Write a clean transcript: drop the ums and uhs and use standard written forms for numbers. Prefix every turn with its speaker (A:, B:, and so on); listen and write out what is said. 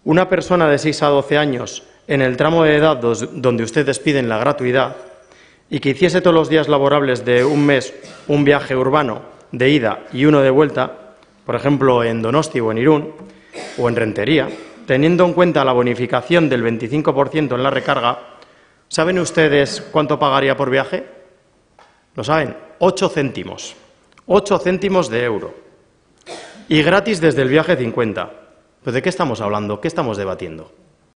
A: Una persona de 6 a 12 años en el tramo de edad donde ustedes piden la gratuidad y que hiciese todos los días laborables de un mes un viaje urbano de ida y uno de vuelta, por ejemplo en Donosti o en Irún o en Rentería, teniendo en cuenta la bonificación del 25% en la recarga, ¿saben ustedes cuánto pagaría por viaje? ¿Lo saben? 8 céntimos. 8 céntimos de euro. Y gratis desde el viaje 50. ¿Pues de qué estamos hablando? ¿Qué estamos debatiendo?